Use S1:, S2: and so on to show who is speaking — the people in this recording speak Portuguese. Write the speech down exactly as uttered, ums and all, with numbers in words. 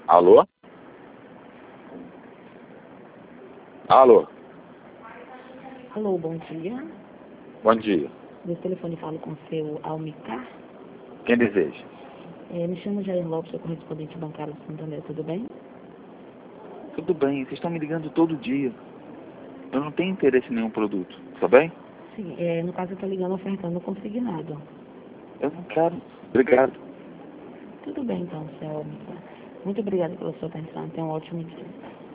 S1: Alô? Alô?
S2: Alô, bom dia.
S1: Bom dia.
S2: Desse telefone falo com o seu Almicar.
S1: Quem deseja?
S2: É, me chamo Jair Lopes, sou correspondente bancário do Santander, tudo bem?
S1: Tudo bem, vocês estão me ligando todo dia. Eu não tenho interesse em nenhum produto, tá bem?
S2: Sim, é, no caso eu estou ligando ofertando consignado.
S1: Eu não quero. Obrigado.
S2: Tudo bem então, seu Almicar. Muito obrigada pela sua atenção, tenha um ótimo dia.